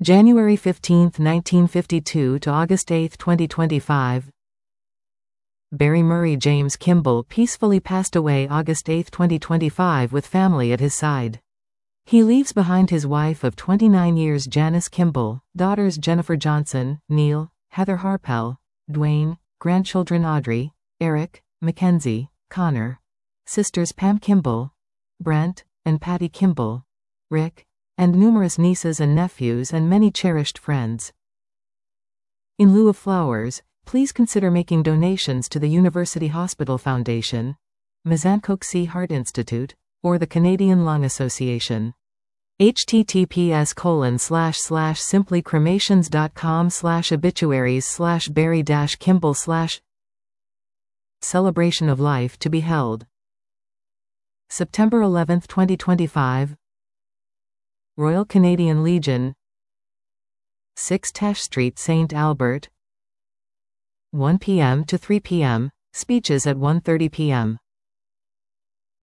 January 15, 1952 to August 8, 2025. Barry Murray James Kimball peacefully passed away August 8, 2025 with family at his side. He leaves behind his wife of 29 years Janice Kimball, daughters Jennifer Johnson, Neil, Heather Harpel, Dwayne, grandchildren Audrey, Eric, Mackenzie, Connor, sisters Pam Kimball, Brent, and Patty Kimball, Rick, and numerous nieces and nephews and many cherished friends. In lieu of flowers, please consider making donations to the University Hospital Foundation, Mazancoke Heart Institute, or the Canadian Lung Association. https://simplycremations.com/obituaries/barry-kimball/ Celebration of life to be held September 11, 2025. Royal Canadian Legion, 6 Teche Street, St. Albert, 1 p.m. to 3 p.m., speeches at 1:30 p.m.